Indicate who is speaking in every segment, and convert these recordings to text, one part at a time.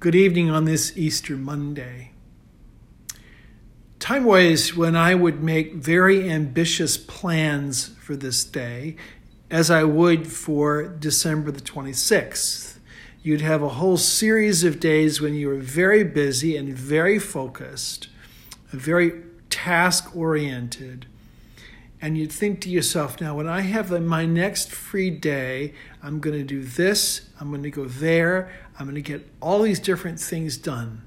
Speaker 1: Good evening on this Easter Monday. Time-wise, when I would make very ambitious plans for this day, as I would for December the 26th, you'd have a whole series of days when you were very busy and very focused, very task-oriented, and you'd think to yourself, now when I have my next free day, I'm going to do this, I'm going to go there, I'm going to get all these different things done.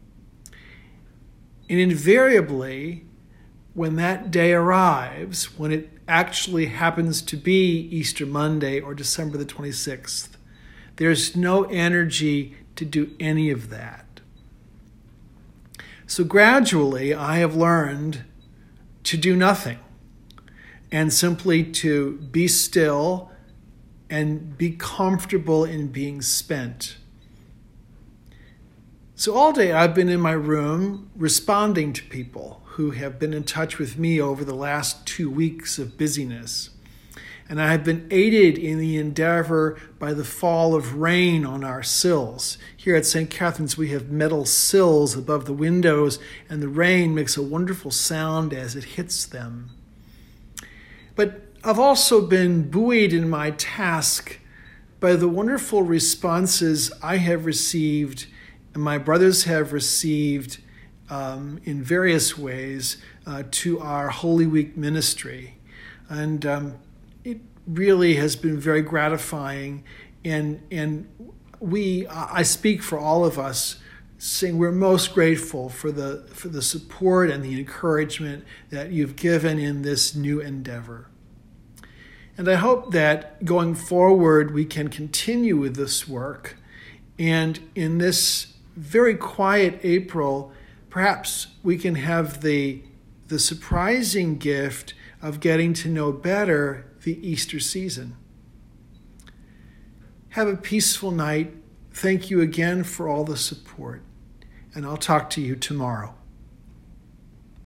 Speaker 1: And invariably, when that day arrives, when it actually happens to be Easter Monday or December the 26th, there's no energy to do any of that. So gradually, I have learned to do nothing and simply to be still and be comfortable in being spent. So all day I've been in my room responding to people who have been in touch with me over the last 2 weeks of busyness. And I have been aided in the endeavor by the fall of rain on our sills. Here at St. Catherine's, we have metal sills above the windows, and the rain makes a wonderful sound as it hits them. But I've also been buoyed in my task by the wonderful responses I have received and my brothers have received in various ways to our Holy Week ministry. And it really has been very gratifying. And I speak for all of us, saying we're most grateful for the support and the encouragement that you've given in this new endeavor. And I hope that going forward we can continue with this work. And in this very quiet April, perhaps we can have the surprising gift of getting to know better the Easter season. Have a peaceful night. Thank you again for all the support, and I'll talk to you tomorrow.